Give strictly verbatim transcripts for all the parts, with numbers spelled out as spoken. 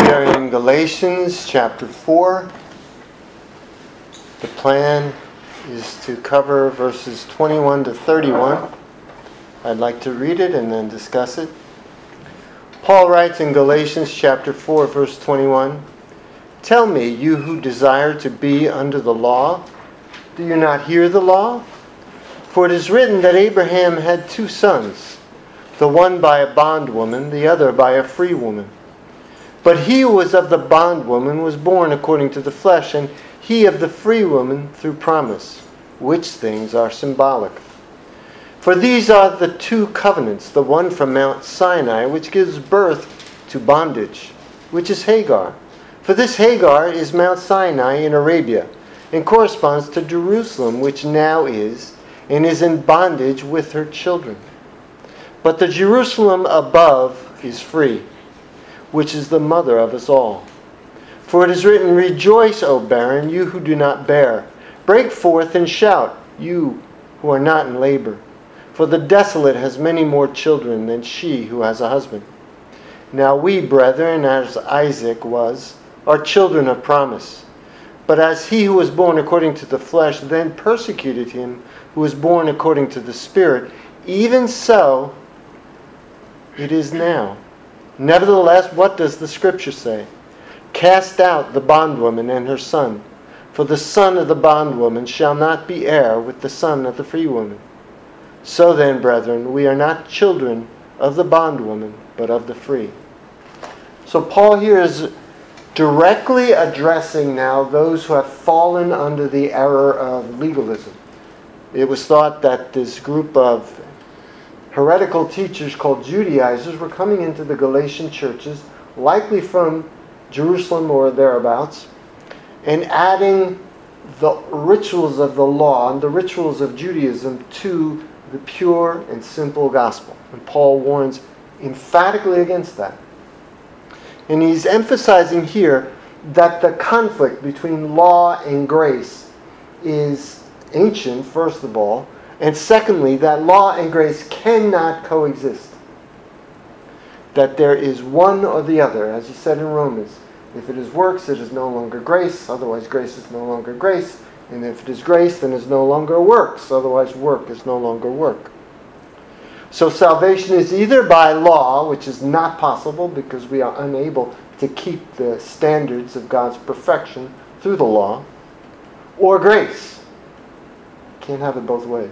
are in Galatians chapter four. The plan is to cover verses twenty-one to thirty-one. I'd like to read it and then discuss it. Paul writes in Galatians chapter four, verse twenty-one, "Tell me, you who desire to be under the law, do you not hear the law? For it is written that Abraham had two sons, the one by a bondwoman, the other by a free woman. But he who was of the bondwoman was born according to the flesh, and he of the free woman through promise, which things are symbolic. For these are the two covenants, the one from Mount Sinai, which gives birth to bondage, which is Hagar. For this Hagar is Mount Sinai in Arabia, and corresponds to Jerusalem, which now is, and is in bondage with her children. But the Jerusalem above is free, which is the mother of us all. For it is written, 'Rejoice, O barren, you who do not bear. Break forth and shout, you who are not in labor. For the desolate has many more children than she who has a husband.' Now we, brethren, as Isaac was, are children of promise. But as he who was born according to the flesh then persecuted him who was born according to the Spirit, even so it is now. Nevertheless, what does the Scripture say? 'Cast out the bondwoman and her son, for the son of the bondwoman shall not be heir with the son of the free woman.' So then, brethren, we are not children of the bondwoman, but of the free." So Paul here is directly addressing now those who have fallen under the error of legalism. It was thought that this group of heretical teachers called Judaizers were coming into the Galatian churches, likely from Jerusalem or thereabouts, and adding the rituals of the law and the rituals of Judaism to the pure and simple gospel. And Paul warns emphatically against that. And he's emphasizing here that the conflict between law and grace is ancient, first of all, and secondly, that law and grace cannot coexist. That there is one or the other, as he said in Romans. If it is works, it is no longer grace, otherwise grace is no longer grace. And if it is grace, then it is no longer works, otherwise work is no longer work. So salvation is either by law, which is not possible because we are unable to keep the standards of God's perfection through the law, or grace. Can't have it both ways.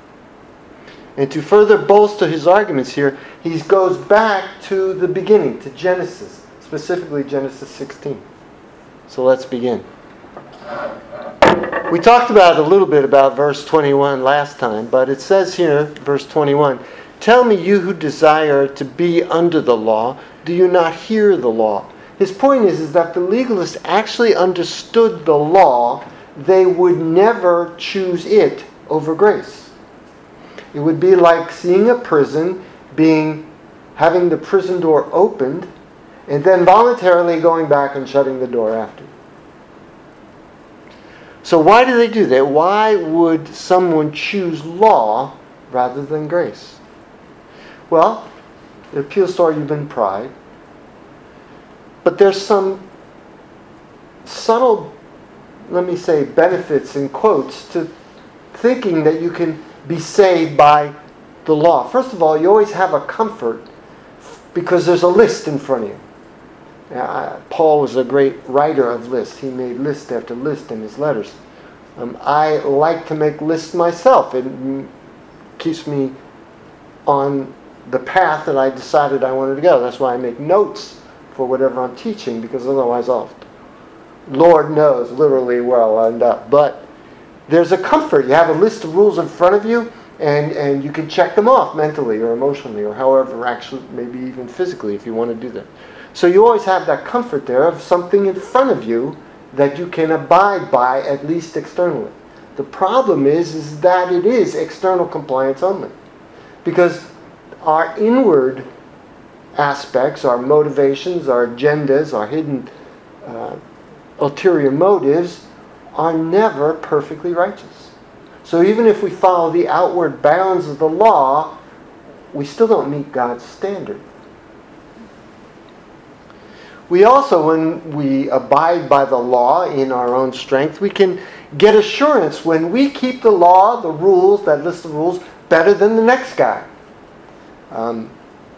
And to further bolster his arguments here, he goes back to the beginning, to Genesis, specifically Genesis sixteen. So let's begin. We talked about a little bit about verse twenty-one last time, but it says here, verse twenty-one, "Tell me, you who desire to be under the law, do you not hear the law?" His point is, is that the legalists actually understood the law. They would never choose it over grace. It would be like seeing a prison, being having the prison door opened, and then voluntarily going back and shutting the door after. So why do they do that? Why would someone choose law rather than grace? Well, it appeals to our human pride. But there's some subtle, let me say, benefits in quotes to thinking that you can be saved by the law. First of all, you always have a comfort because there's a list in front of you. Uh, Paul was a great writer of lists. He made list after list in his letters. Um, I like to make lists myself. It m- keeps me on the path that I decided I wanted to go. That's why I make notes for whatever I'm teaching, because otherwise I'll, Lord knows, literally where I'll end up. But there's a comfort. You have a list of rules in front of you, and, and you can check them off mentally or emotionally or however, actually, maybe even physically if you want to do that. So you always have that comfort there of something in front of you that you can abide by, at least externally. The problem is, is that it is external compliance only. Because our inward aspects, our motivations, our agendas, our hidden uh, ulterior motives are never perfectly righteous. So even if we follow the outward bounds of the law, we still don't meet God's standard. We also, when we abide by the law in our own strength, we can get assurance when we keep the law, the rules, that list of rules, better than the next guy. Um,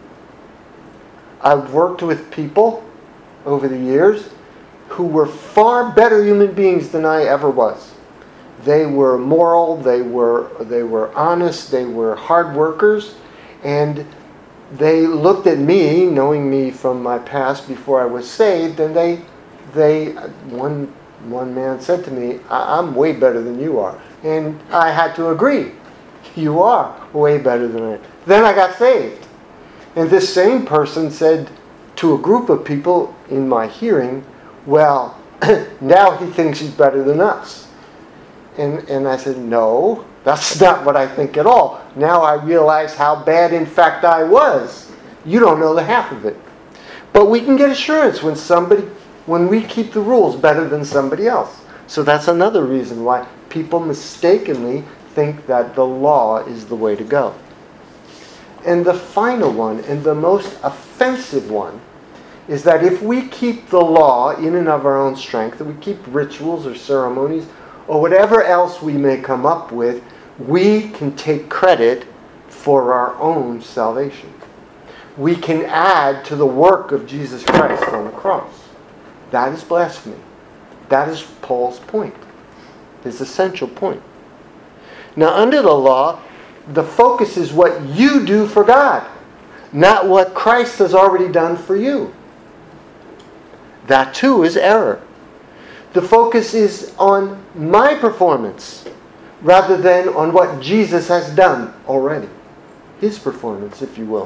I've worked with people over the years who were far better human beings than I ever was. They were moral, they were they were honest, they were hard workers, and they looked at me, knowing me from my past before I was saved, and they they one one man said to me, I, I'm way better than you are. And I had to agree. You are way better than I am. Then I got saved. And this same person said to a group of people in my hearing, well, now he thinks he's better than us. And, and I said, no, that's not what I think at all. Now I realize how bad, in fact, I was. You don't know the half of it. But we can get assurance when somebody, when we keep the rules better than somebody else. So that's another reason why people mistakenly think that the law is the way to go. And the final one, and the most offensive one, is that if we keep the law in and of our own strength, that we keep rituals or ceremonies, or whatever else we may come up with, we can take credit for our own salvation. We can add to the work of Jesus Christ on the cross. That is blasphemy. That is Paul's point, his essential point. Now, under the law, the focus is what you do for God, not what Christ has already done for you. That too is error. The focus is on my performance rather than on what Jesus has done already. His performance, if you will.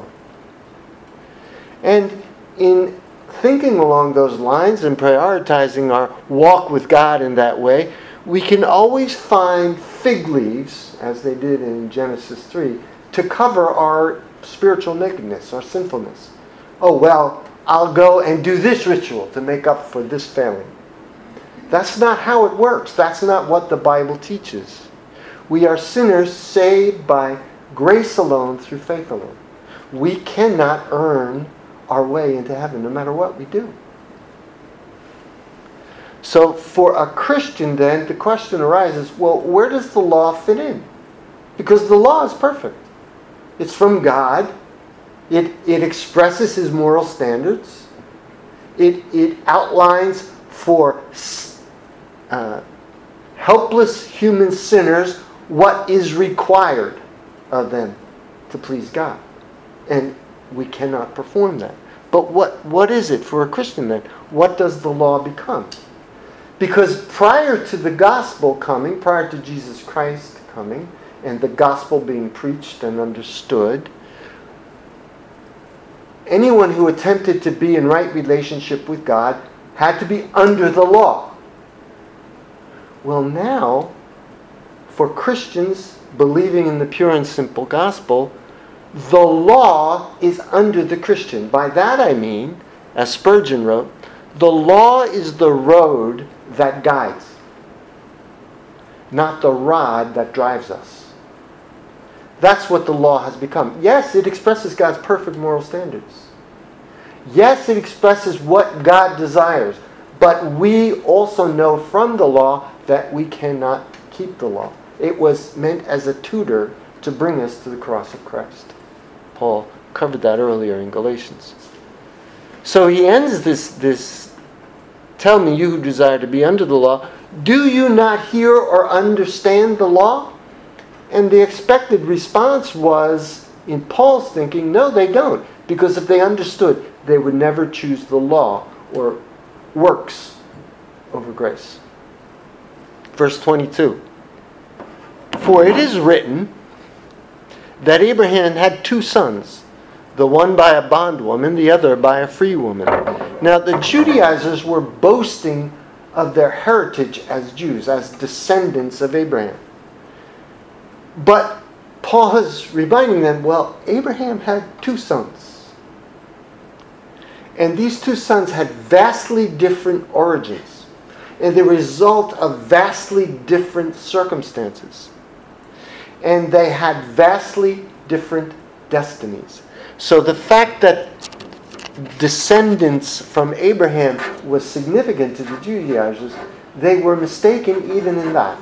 And in thinking along those lines and prioritizing our walk with God in that way, we can always find fig leaves, as they did in Genesis three, to cover our spiritual nakedness, our sinfulness. Oh, well, I'll go and do this ritual to make up for this failing. That's not how it works. That's not what the Bible teaches. We are sinners saved by grace alone through faith alone. We cannot earn our way into heaven no matter what we do. So for a Christian then, the question arises, well, where does the law fit in? Because the law is perfect. It's from God. It, it expresses His moral standards. It, it outlines for uh, helpless human sinners what is required of them to please God. And we cannot perform that. But what, what is it for a Christian then? What does the law become? Because prior to the gospel coming, prior to Jesus Christ coming, and the gospel being preached and understood, anyone who attempted to be in right relationship with God had to be under the law. Well, now, for Christians believing in the pure and simple gospel, the law is under the Christian. By that I mean, as Spurgeon wrote, the law is the road that guides, not the rod that drives us. That's what the law has become. Yes, it expresses God's perfect moral standards. Yes, it expresses what God desires. But we also know from the law that we cannot keep the law. It was meant as a tutor to bring us to the cross of Christ. Paul covered that earlier in Galatians. So he ends this, this, tell me, you who desire to be under the law, do you not hear or understand the law? And the expected response was, in Paul's thinking, no, they don't. Because if they understood, they would never choose the law or works over grace. Verse twenty-two. For it is written that Abraham had two sons, the one by a bondwoman, the other by a free woman. Now the Judaizers were boasting of their heritage as Jews, as descendants of Abraham. But Paul is reminding them, well, Abraham had two sons. And these two sons had vastly different origins, and the result of vastly different circumstances. And they had vastly different destinies. So the fact that descendants from Abraham was significant to the Judaizers, they were mistaken even in that.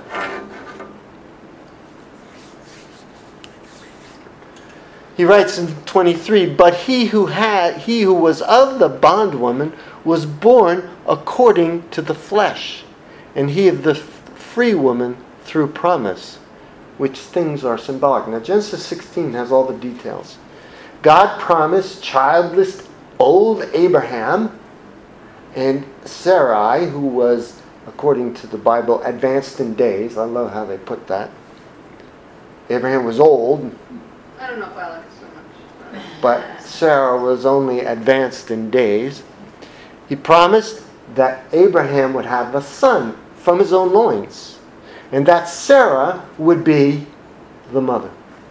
He writes in twenty-three, but he who had he who was of the bondwoman was born according to the flesh, and he of the free woman through promise, which things are symbolic. Now Genesis sixteen has all the details. God promised childless old Abraham and Sarai, who was, according to the Bible, advanced in days. I love how they put that. Abraham was old. I don't know if I like it so much. But Sarah was only advanced in days. He promised that Abraham would have a son from his own loins, and that Sarah would be the mother.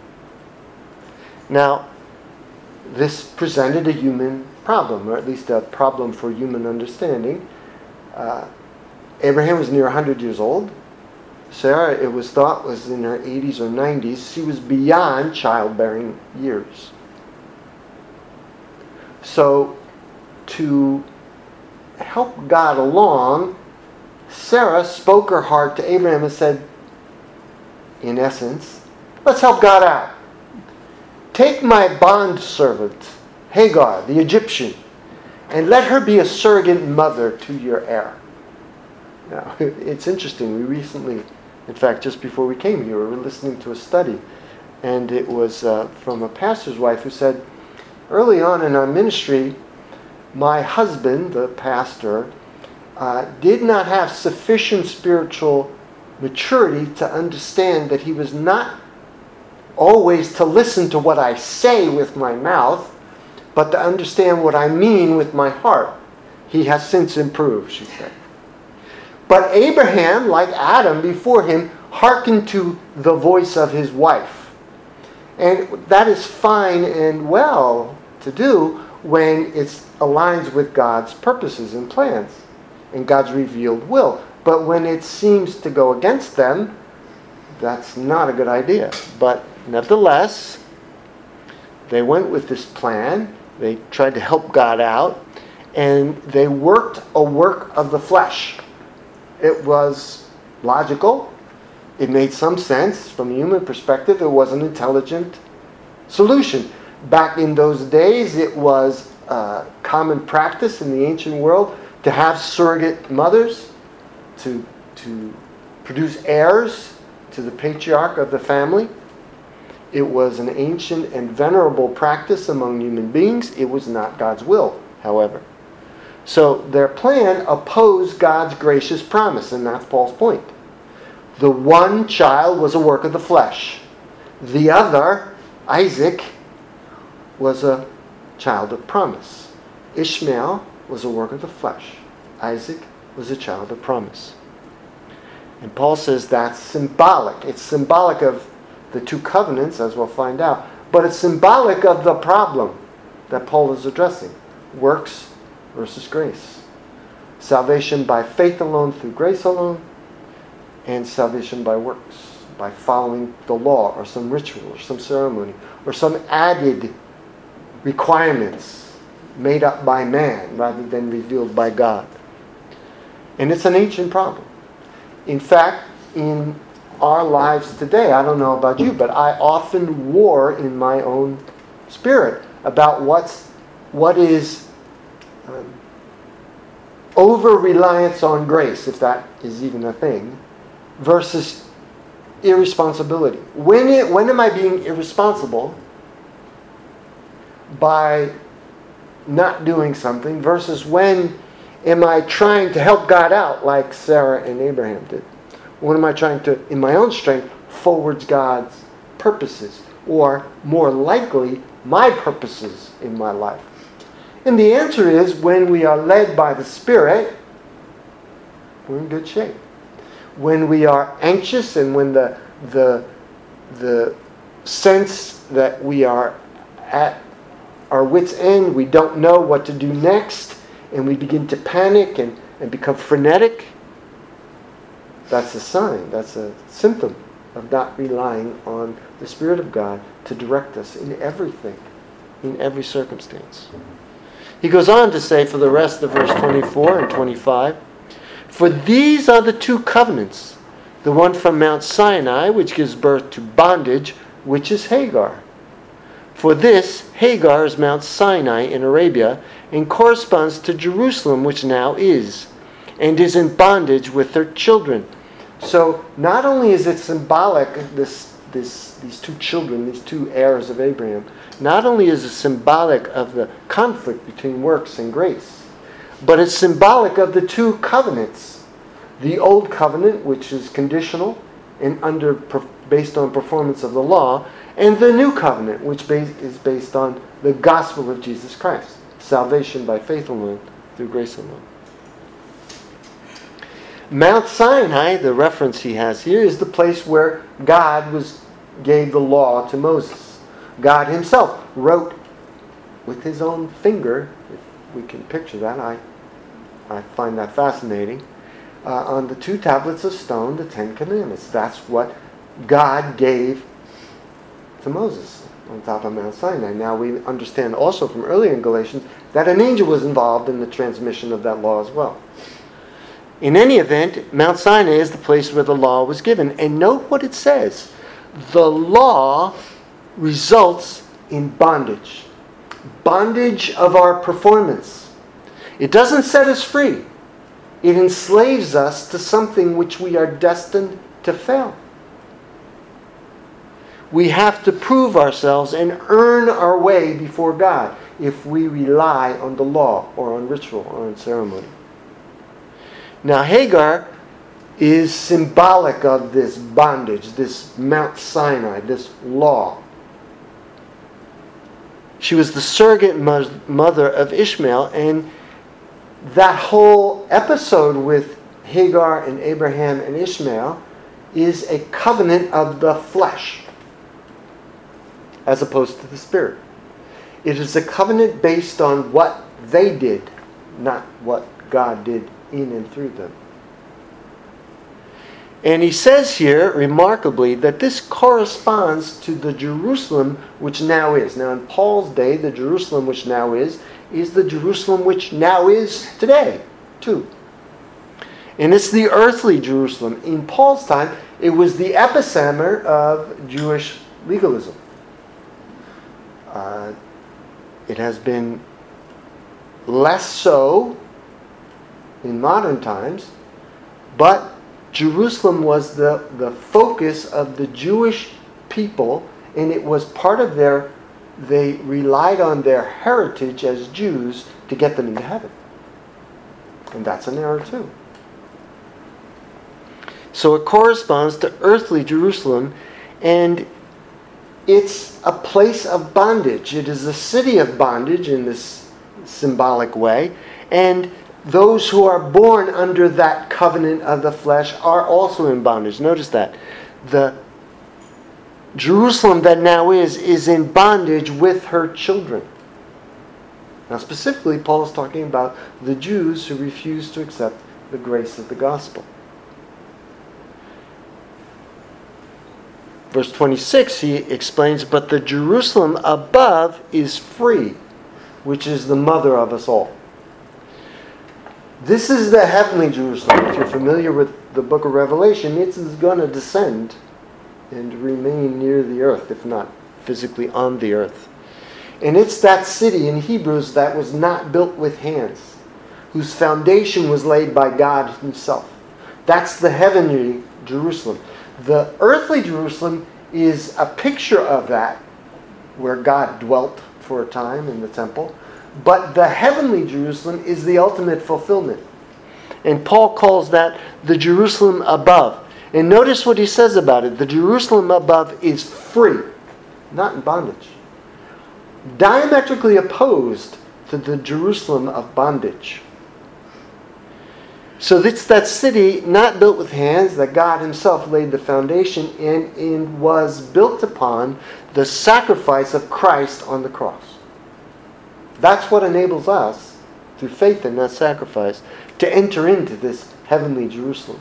Now, this presented a human problem, or at least a problem for human understanding. Uh, Abraham was near one hundred years old. Sarah, it was thought, was in her eighties or nineties. She was beyond childbearing years. So, to help God along, Sarah spoke her heart to Abraham and said, in essence, let's help God out. Take my bondservant, Hagar, the Egyptian, and let her be a surrogate mother to your heir. Now, it's interesting. We recently, in fact, just before we came here, we were listening to a study, and it was uh, from a pastor's wife who said, early on in our ministry, my husband, the pastor, uh, did not have sufficient spiritual maturity to understand that he was not always to listen to what I say with my mouth, but to understand what I mean with my heart. He has since improved, she said. But Abraham, like Adam before him, hearkened to the voice of his wife. And that is fine and well to do when it aligns with God's purposes and plans and God's revealed will. But when it seems to go against them, that's not a good idea. But nevertheless, they went with this plan. They tried to help God out, and they worked a work of the flesh. It was logical. It made some sense from a human perspective. It was an intelligent solution. Back in those days, it was uh, common practice in the ancient world to have surrogate mothers to, to produce heirs to the patriarch of the family. It was an ancient and venerable practice among human beings. It was not God's will, however. So their plan opposed God's gracious promise, and that's Paul's point. The one child was a work of the flesh. The other, Isaac, was a child of promise. Ishmael was a work of the flesh. Isaac was a child of promise. And Paul says that's symbolic. It's symbolic of the two covenants, as we'll find out, but it's symbolic of the problem that Paul is addressing. Works versus grace. Salvation by faith alone, through grace alone, and salvation by works, by following the law or some ritual or some ceremony or some added requirements made up by man rather than revealed by God. And it's an ancient problem. In fact, in our lives today, I don't know about you, but I often war in my own spirit about what's what is um, over-reliance on grace, if that is even a thing, versus irresponsibility. When it, when am I being irresponsible by not doing something versus when am I trying to help God out like Sarah and Abraham did? When am I trying to, in my own strength, forwards God's purposes? Or, more likely, my purposes in my life? And the answer is, when we are led by the Spirit, we're in good shape. When we are anxious and when the, the, the sense that we are at our wits' end, we don't know what to do next, and we begin to panic and, and become frenetic, that's a sign, that's a symptom of not relying on the Spirit of God to direct us in everything, in every circumstance. He goes on to say for the rest of verse twenty-four and twenty-five, "For these are the two covenants, the one from Mount Sinai, which gives birth to bondage, which is Hagar. For this, Hagar is Mount Sinai in Arabia, and corresponds to Jerusalem, which now is, and is in bondage with her children." So not only is it symbolic, this, this, these two children, these two heirs of Abraham, not only is it symbolic of the conflict between works and grace, but it's symbolic of the two covenants. The old covenant, which is conditional and under based on performance of the law, and the new covenant, which is based on the gospel of Jesus Christ, salvation by faith alone, through grace alone. Mount Sinai, the reference he has here, is the place where God was gave the law to Moses. God himself wrote with his own finger, if we can picture that, I, I find that fascinating, uh, on the two tablets of stone, the Ten Commandments. That's what God gave to Moses on top of Mount Sinai. Now we understand also from earlier in Galatians that an angel was involved in the transmission of that law as well. In any event, Mount Sinai is the place where the law was given. And note what it says. The law results in bondage. Bondage of our performance. It doesn't set us free. It enslaves us to something which we are destined to fail. We have to prove ourselves and earn our way before God if we rely on the law or on ritual or on ceremony. Now Hagar is symbolic of this bondage, this Mount Sinai, this law. She was the surrogate mother of Ishmael, and that whole episode with Hagar and Abraham and Ishmael is a covenant of the flesh as opposed to the spirit. It is a covenant based on what they did, not what God did in and through them. And he says here, remarkably, that this corresponds to the Jerusalem which now is. Now in Paul's day, the Jerusalem which now is, is the Jerusalem which now is today, too. And it's the earthly Jerusalem. In Paul's time, it was the epicenter of Jewish legalism. Uh, it has been less so in modern times, but Jerusalem was the, the focus of the Jewish people, and it was part of their, they relied on their heritage as Jews to get them into heaven. And that's an error too. So it corresponds to earthly Jerusalem, and it's a place of bondage. It is a city of bondage in this symbolic way, and those who are born under that covenant of the flesh are also in bondage. Notice that. The Jerusalem that now is, is in bondage with her children. Now specifically, Paul is talking about the Jews who refuse to accept the grace of the gospel. Verse twenty-six, he explains, "But the Jerusalem above is free, which is the mother of us all." This is the heavenly Jerusalem. If you're familiar with the book of Revelation, it is going to descend and remain near the earth, if not physically on the earth. And it's that city in Hebrews that was not built with hands, whose foundation was laid by God himself. That's the heavenly Jerusalem. The earthly Jerusalem is a picture of that, where God dwelt for a time in the temple. But the heavenly Jerusalem is the ultimate fulfillment. And Paul calls that the Jerusalem above. And notice what he says about it. The Jerusalem above is free, not in bondage. Diametrically opposed to the Jerusalem of bondage. So it's that city not built with hands, that God himself laid the foundation in and was built upon the sacrifice of Christ on the cross. That's what enables us, through faith in that sacrifice, to enter into this heavenly Jerusalem.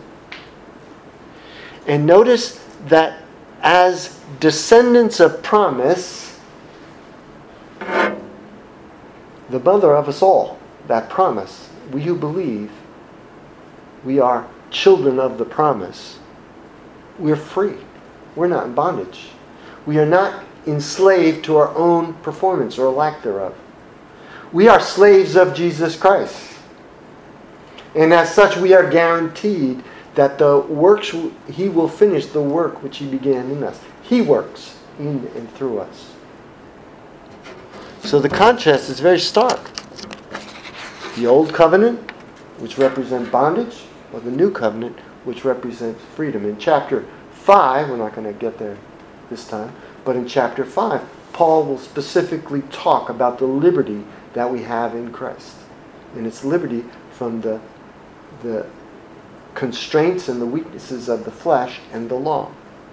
And notice that as descendants of promise, the mother of us all, that promise. We who believe, we are children of the promise. We're free. We're not in bondage. We are not enslaved to our own performance or lack thereof. We are slaves of Jesus Christ. And as such, we are guaranteed that the works He will finish the work which He began in us. He works in and through us. So the contrast is very stark. The old covenant, which represents bondage, or the new covenant, which represents freedom. In chapter five, we're not going to get there this time, but in chapter five, Paul will specifically talk about the liberty that we have in Christ. And it's liberty from the, the constraints and the weaknesses of the flesh and the law.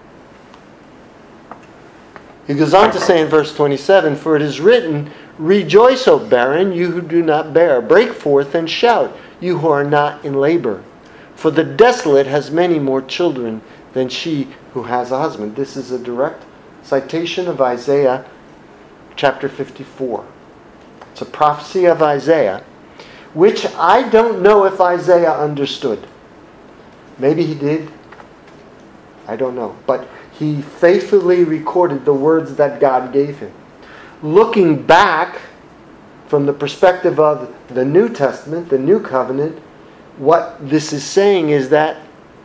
He goes on to say in verse twenty-seven, "For it is written, Rejoice, O barren, you who do not bear. Break forth and shout, you who are not in labor. For the desolate has many more children than she who has a husband." This is a direct citation of Isaiah chapter fifty-four. It's a prophecy of Isaiah, which I don't know if Isaiah understood. Maybe he did. I don't know. But he faithfully recorded the words that God gave him. Looking back from the perspective of the New Testament, the New Covenant, what this is saying is that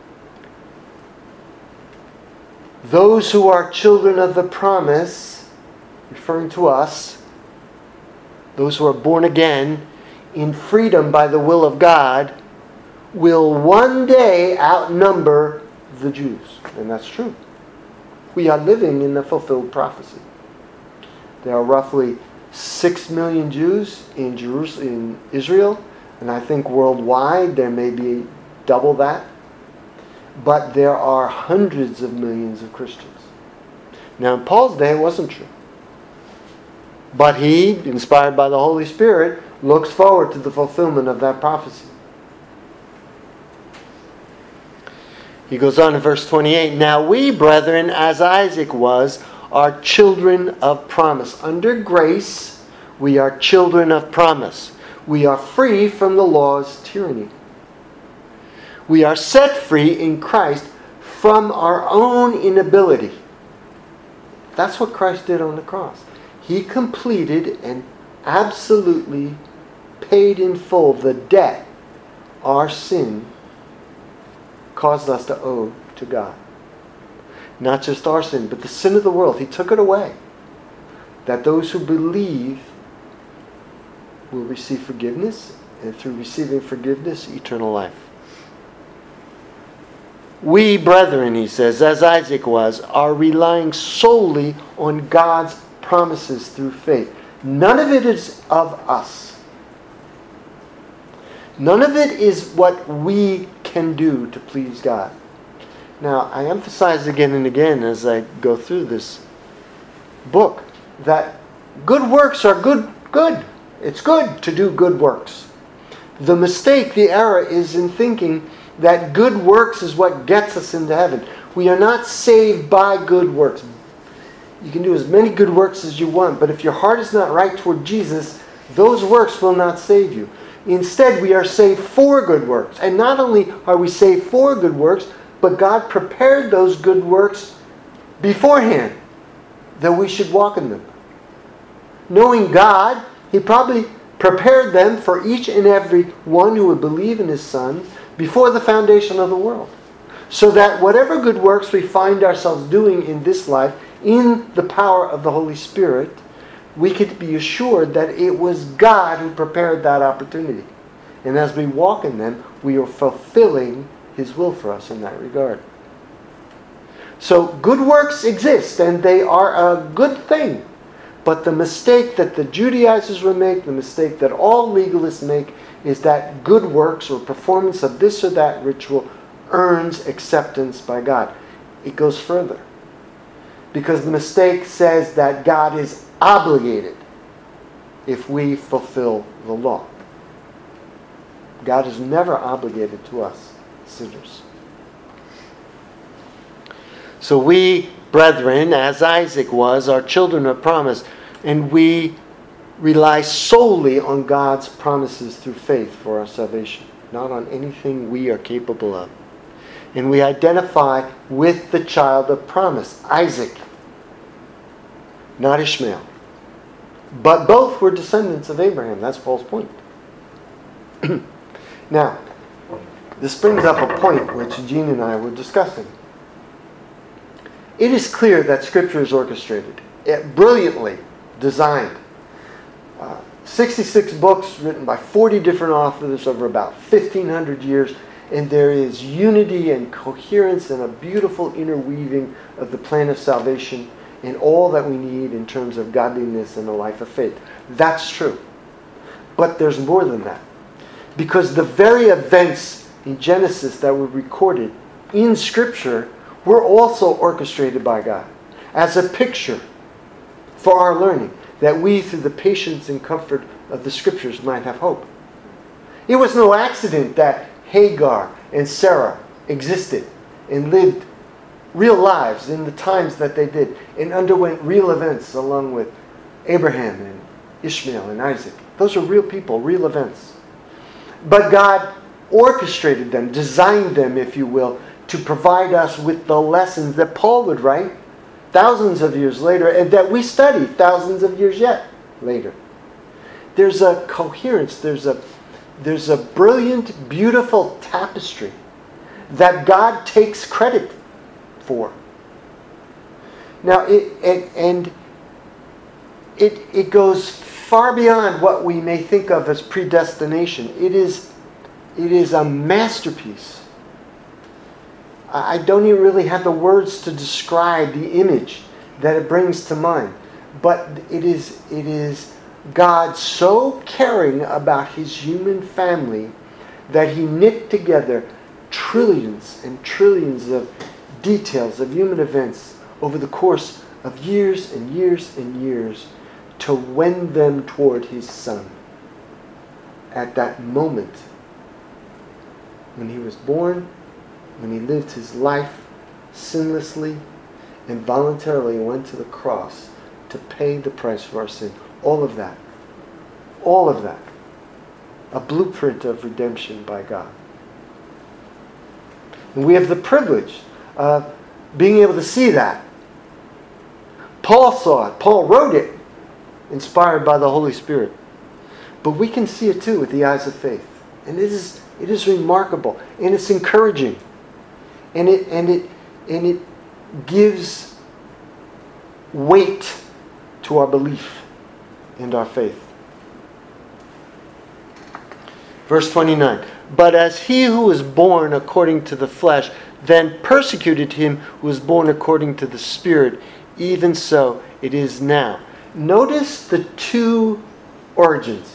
those who are children of the promise, referring to us, those who are born again in freedom by the will of God, will one day outnumber the Jews. And that's true. We are living in the fulfilled prophecy. There are roughly six million Jews in Jerusalem, in Israel, and I think worldwide there may be double that. But there are hundreds of millions of Christians. Now in Paul's day it wasn't true. But he, inspired by the Holy Spirit, looks forward to the fulfillment of that prophecy. He goes on in verse twenty-eight, "Now we, brethren, as Isaac was, are children of promise." Under grace, we are children of promise. We are free from the law's tyranny. We are set free in Christ from our own inability. That's what Christ did on the cross. He completed and absolutely paid in full the debt our sin caused us to owe to God. Not just our sin, but the sin of the world. He took it away. That those who believe will receive forgiveness, and through receiving forgiveness, eternal life. We, brethren, he says, as Isaac was, are relying solely on God's promises through faith. None of it is of us. None of it is what we can do to please God. Now, I emphasize again and again as I go through this book that good works are good, good. It's good to do good works. The mistake, the error, is in thinking that good works is what gets us into heaven. We are not saved by good works. You can do as many good works as you want, but if your heart is not right toward Jesus, those works will not save you. Instead, we are saved for good works. And not only are we saved for good works, but God prepared those good works beforehand, that we should walk in them. Knowing God, He probably prepared them for each and every one who would believe in His Son before the foundation of the world. So that whatever good works we find ourselves doing in this life, in the power of the Holy Spirit, we could be assured that it was God who prepared that opportunity. And as we walk in them, we are fulfilling His will for us in that regard. So good works exist, and they are a good thing. But the mistake that the Judaizers will make, the mistake that all legalists make, is that good works or performance of this or that ritual earns acceptance by God. It goes further. Because the mistake says that God is obligated if we fulfill the law. God is never obligated to us, sinners. So we, brethren, as Isaac was, are children of promise, and we rely solely on God's promises through faith for our salvation, not on anything we are capable of. And we identify with the child of promise, Isaac, not Ishmael. But both were descendants of Abraham. That's Paul's point. Now, this brings up a point which Gene and I were discussing. It is clear that Scripture is orchestrated, it, brilliantly designed. Uh, sixty-six books written by forty different authors over about fifteen hundred years, and there is unity and coherence and a beautiful interweaving of the plan of salvation and all that we need in terms of godliness and a life of faith. That's true. But there's more than that. Because the very events in Genesis that were recorded in Scripture were also orchestrated by God as a picture for our learning, that we, through the patience and comfort of the Scriptures, might have hope. It was no accident that Hagar and Sarah existed and lived real lives in the times that they did and underwent real events along with Abraham and Ishmael and Isaac. Those are real people, real events. But God orchestrated them, designed them, if you will, to provide us with the lessons that Paul would write thousands of years later and that we study thousands of years yet later. There's a coherence, there's a there's a brilliant, beautiful tapestry that God takes credit for. Now, it, it and it it goes far beyond what we may think of as predestination. It is it is a masterpiece. I don't even really have the words to describe the image that it brings to mind, but it is it is God so caring about His human family that He knit together trillions and trillions of details of human events over the course of years and years and years to wend them toward His Son. At that moment, when He was born, when He lived His life sinlessly and voluntarily went to the cross to pay the price for our sin. All of that. All of that. A blueprint of redemption by God. And we have the privilege of being able to see that. Paul saw it. Paul wrote it, inspired by the Holy Spirit. But we can see it too with the eyes of faith. And it is it is remarkable. And it's encouraging. And it and it and it gives weight to our belief and our faith. Verse twenty-nine. But as he who was born according to the flesh then persecuted him who was born according to the Spirit, even so it is now. Notice the two origins.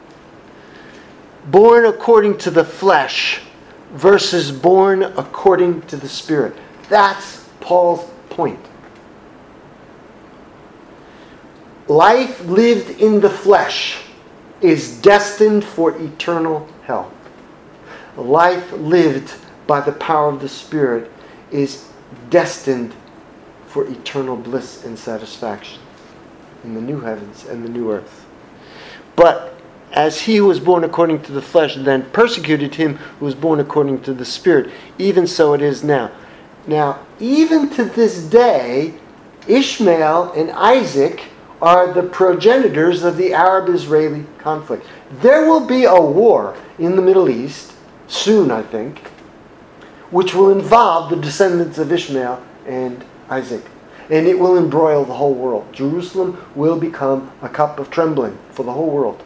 Born according to the flesh versus born according to the Spirit. That's Paul's point. Life lived in the flesh is destined for eternal hell. Life lived by the power of the Spirit is destined for eternal bliss and satisfaction in the new heavens and the new earth. But as he who was born according to the flesh then persecuted him who was born according to the Spirit, even so it is now. Now, even to this day, Ishmael and Isaac are the progenitors of the Arab-Israeli conflict. There will be a war in the Middle East, soon I think, which will involve the descendants of Ishmael and Isaac. And it will embroil the whole world. Jerusalem will become a cup of trembling for the whole world.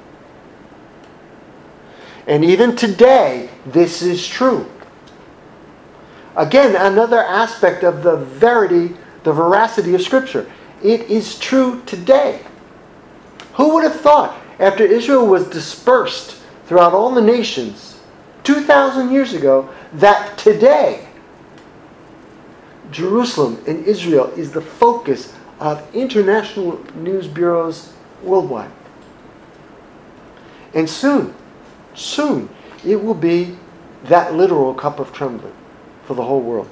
And even today, this is true. Again, another aspect of the verity, the veracity of Scripture. It is true today. Who would have thought, after Israel was dispersed throughout all the nations two thousand years ago, that today Jerusalem and Israel is the focus of international news bureaus worldwide. And soon, soon, it will be that literal cup of trembling for the whole world.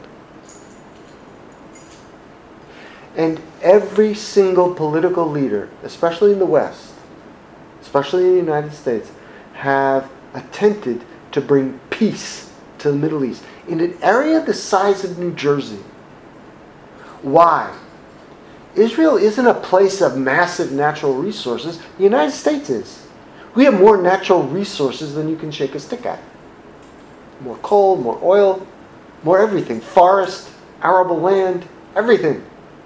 And every single political leader, especially in the West, especially in the United States, have attempted to bring peace to the Middle East in an area the size of New Jersey. Why? Israel isn't a place of massive natural resources. The United States is. We have more natural resources than you can shake a stick at. More coal, more oil, more everything. Forest, arable land, everything.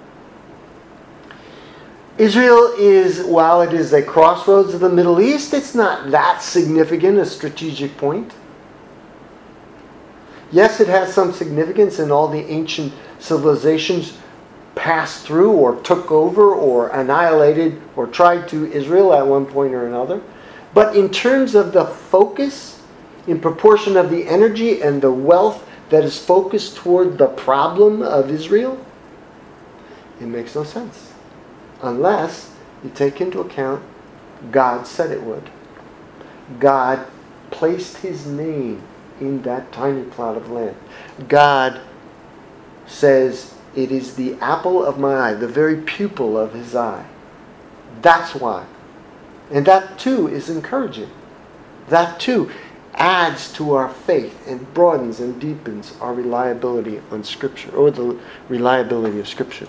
Israel is, while it is a crossroads of the Middle East, it's not that significant a strategic point. Yes, it has some significance in all the ancient civilizations passed through or took over or annihilated or tried to Israel at one point or another. But in terms of the focus, in proportion of the energy and the wealth that is focused toward the problem of Israel, it makes no sense. Unless you take into account God said it would. God placed His name in that tiny plot of land. God says, it is the apple of my eye, the very pupil of His eye. That's why. And that too is encouraging. That too adds to our faith and broadens and deepens our reliability on Scripture, or the reliability of Scripture.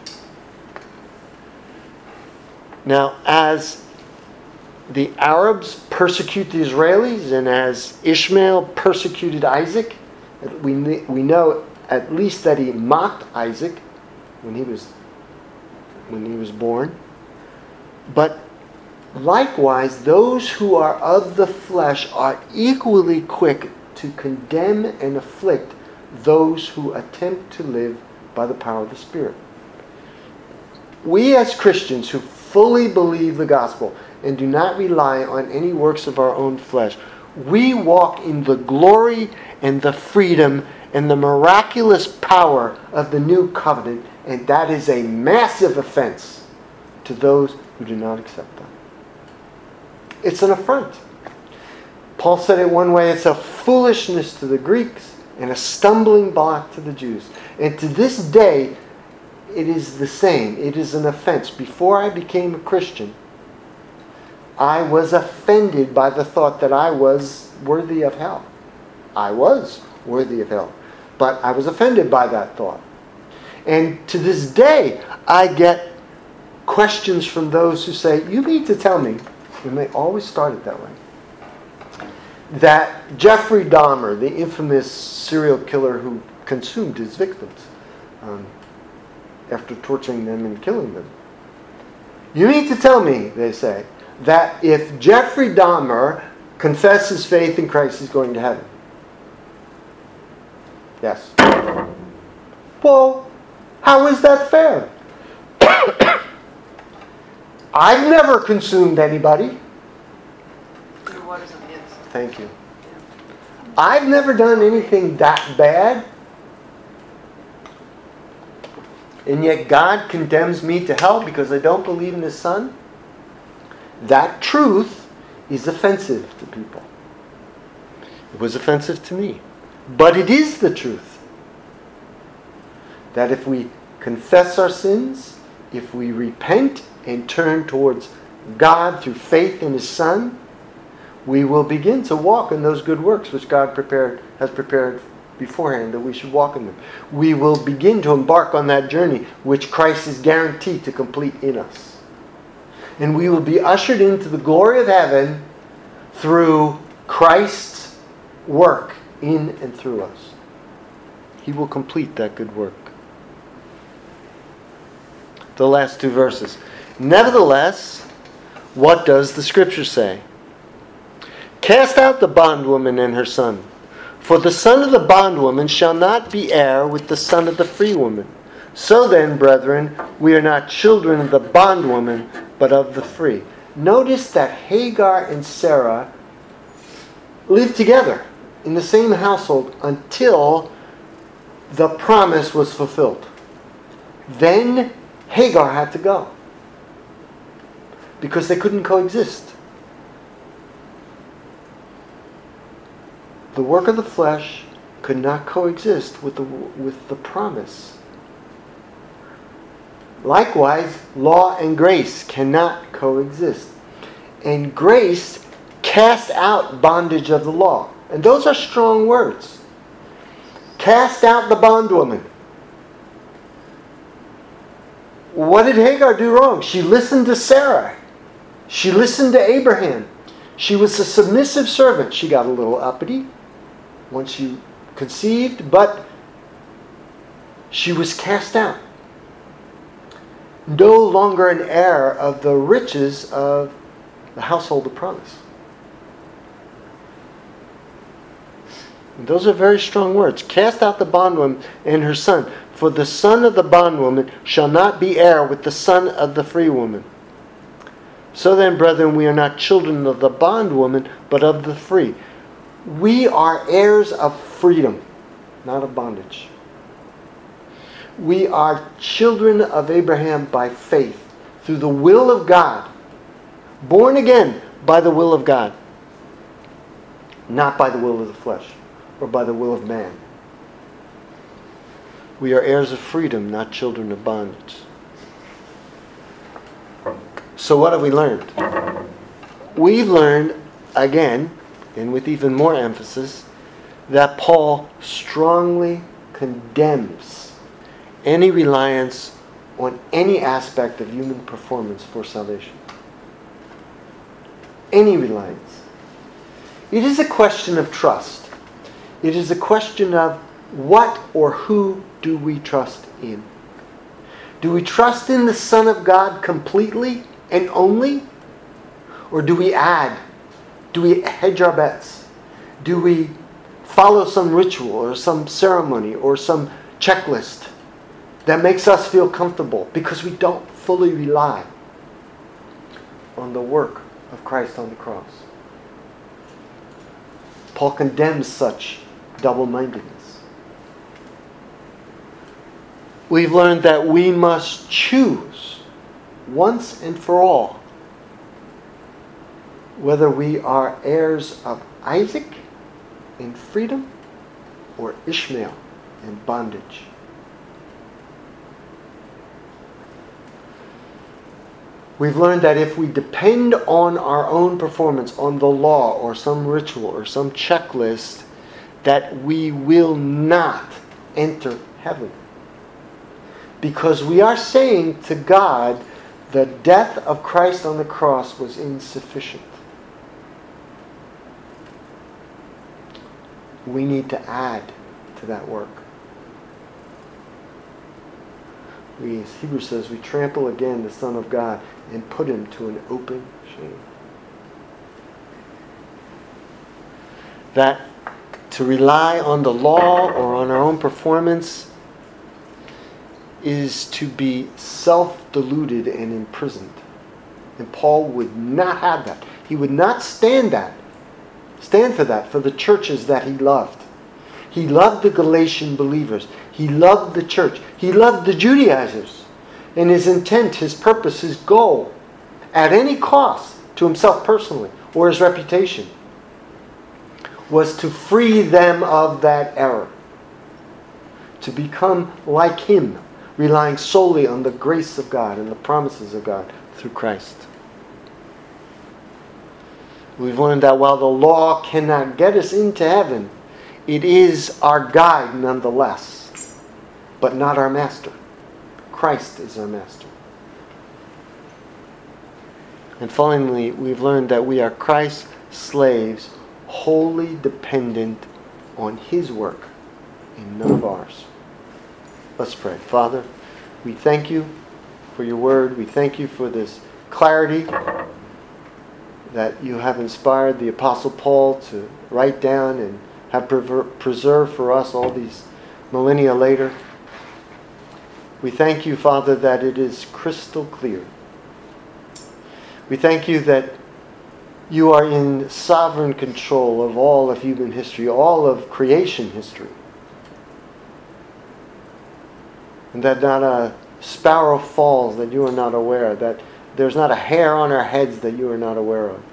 Now, as the Arabs persecute the Israelis, and as Ishmael persecuted Isaac, we we know at least that he mocked Isaac when he was when he was born. But likewise, those who are of the flesh are equally quick to condemn and afflict those who attempt to live by the power of the Spirit. We as Christians who fully believe the gospel and do not rely on any works of our own flesh, we walk in the glory and the freedom and the miraculous power of the new covenant, and that is a massive offense to those who do not accept that. It's an affront. Paul said it one way, it's a foolishness to the Greeks and a stumbling block to the Jews. And to this day, it is the same. It is an offense. Before I became a Christian, I was offended by the thought that I was worthy of hell. I was worthy of hell. But I was offended by that thought. And to this day, I get questions from those who say, you need to tell me, and they always start it that way, that Jeffrey Dahmer, the infamous serial killer who consumed his victims um, after torturing them and killing them, you need to tell me, they say, that if Jeffrey Dahmer confesses faith in Christ, he's going to heaven. Yes. Well, how is that fair? I've never consumed anybody. Thank you. I've never done anything that bad. And yet God condemns me to hell because I don't believe in His Son. That truth is offensive to people. It was offensive to me. But it is the truth. That if we confess our sins, if we repent and turn towards God through faith in His Son, we will begin to walk in those good works which God prepared has prepared beforehand that we should walk in them. We will begin to embark on that journey which Christ is guaranteed to complete in us. And we will be ushered into the glory of heaven through Christ's work in and through us. He will complete that good work. The last two verses. Nevertheless, what does the Scripture say? Cast out the bondwoman and her son. For the son of the bondwoman shall not be heir with the son of the free woman. So then, brethren, we are not children of the bondwoman, but of the free. Notice that Hagar and Sarah lived together in the same household until the promise was fulfilled. Then Hagar had to go because they couldn't coexist. The work of the flesh could not coexist with the with the promise. Likewise, law and grace cannot coexist. and grace cast out bondage of the law. And those are strong words. Cast out the bondwoman. What did Hagar do wrong? She listened to Sarah. She listened to Abraham. She was a submissive servant. She got a little uppity once she conceived, but she was cast out. No longer an heir of the riches of the household of promise. And those are very strong words. Cast out the bondwoman and her son, for the son of the bondwoman shall not be heir with the son of the free woman. So then, brethren, we are not children of the bondwoman, but of the free. We are heirs of freedom, not of bondage. We are children of Abraham by faith, through the will of God, born again by the will of God, not by the will of the flesh or by the will of man. We are heirs of freedom, not children of bondage. So what have we learned? We've learned, again, and with even more emphasis, that Paul strongly condemns any reliance on any aspect of human performance for salvation. Any reliance. It is a question of trust. It is a question of what or who do we trust in? Do we trust in the Son of God completely and only? Or do we add? Do we hedge our bets? Do we follow some ritual or some ceremony or some checklist that makes us feel comfortable because we don't fully rely on the work of Christ on the cross? Paul condemns such double-mindedness. We've learned that we must choose once and for all whether we are heirs of Isaac in freedom or Ishmael in bondage. We've learned that if we depend on our own performance, on the law or some ritual or some checklist, that we will not enter heaven. Because we are saying to God, the death of Christ on the cross was insufficient. We need to add to that work. We, as Hebrews says, we trample again the Son of God and put him to an open shame. That to rely on the law or on our own performance is to be self-deluded and imprisoned. And Paul would not have that. He would not stand that. Stand for that, for the churches that he loved. He loved the Galatian believers. He loved the church. He loved the Judaizers. And his intent, his purpose, his goal, at any cost to himself personally or his reputation, was to free them of that error. To become like him, relying solely on the grace of God and the promises of God through Christ. We've learned that while the law cannot get us into heaven, it is our guide nonetheless, but not our master. Christ is our master. And finally, we've learned that we are Christ's slaves, wholly dependent on his work and none of ours. Let's pray. Father, we thank you for your word. We thank you for this clarity that you have inspired the Apostle Paul to write down and have preserved for us all these millennia later. We thank you, Father, that it is crystal clear. We thank you that you are in sovereign control of all of human history, all of creation history. And that not a sparrow falls that you are not aware, that there's not a hair on our heads that you are not aware of.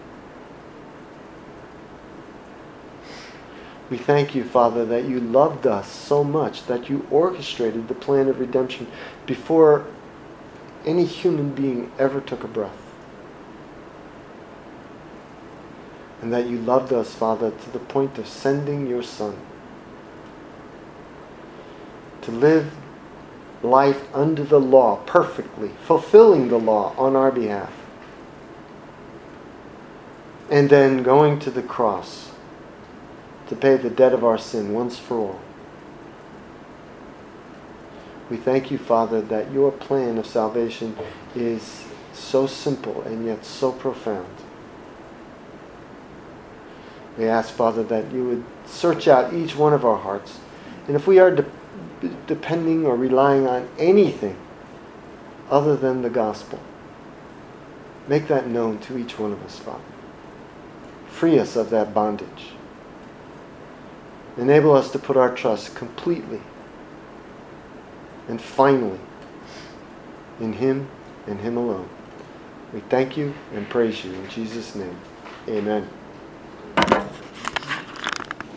We thank you, Father, that you loved us so much that you orchestrated the plan of redemption before any human being ever took a breath. And that you loved us, Father, to the point of sending your Son to live life under the law perfectly, fulfilling the law on our behalf. And then going to the cross to pay the debt of our sin once for all. We thank you, Father, that your plan of salvation is so simple and yet so profound. We ask, Father, that you would search out each one of our hearts. And if we are de- depending or relying on anything other than the gospel, make that known to each one of us, Father. Free us of that bondage. Enable us to put our trust completely and finally in Him and Him alone. We thank you and praise you in Jesus' name. Amen.